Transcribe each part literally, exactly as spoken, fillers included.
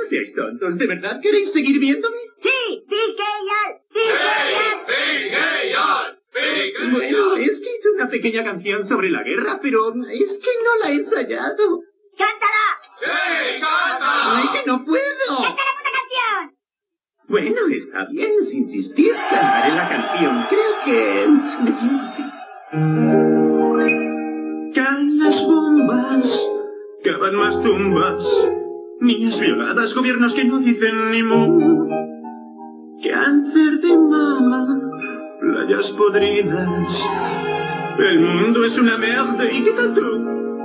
seáis tontos. ¿De verdad queréis seguir viéndome? ¡Sí! ¡Big Gayal! Bueno, he escrito una pequeña canción sobre la guerra, pero es que no la he ensayado. ¡Cántala! ¡Sí, canta! ¡Ay, que no puedo! ¡Canta la puta canción! Bueno, está bien, si insistís, cantaré la canción. Creo que... sí. Caen las bombas, cavan más tumbas, niñas violadas, gobiernos que no dicen ni mu. Cáncer de mama, playas podridas, el mundo es una mierda. ¿Y qué tal tú?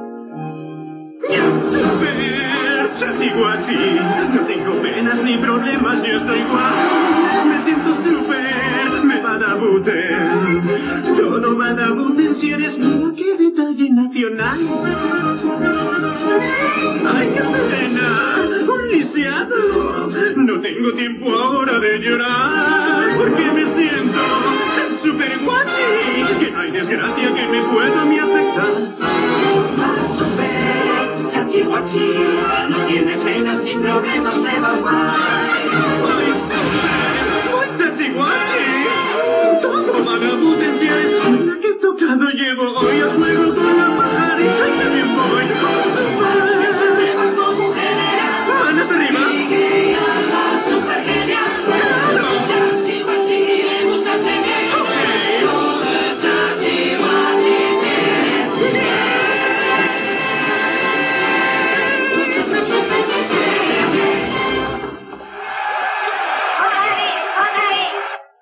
Super, sigo así, no tengo penas ni problemas, yo estoy igual. Me siento super, me va a buten, todo va a buten si eres mía, qué detalle nacional. Ay, qué pena, un lisiado, no tengo tiempo ahora de llorar, porque me siento super guachi, que no hay desgracia que me pueda a mí afectar. Super, chachi guachi, no tienes penas ni problemas, me va guay. Ay, super, muy chachi guachi, todo va a potenciar, mira qué tocado llevo hoy.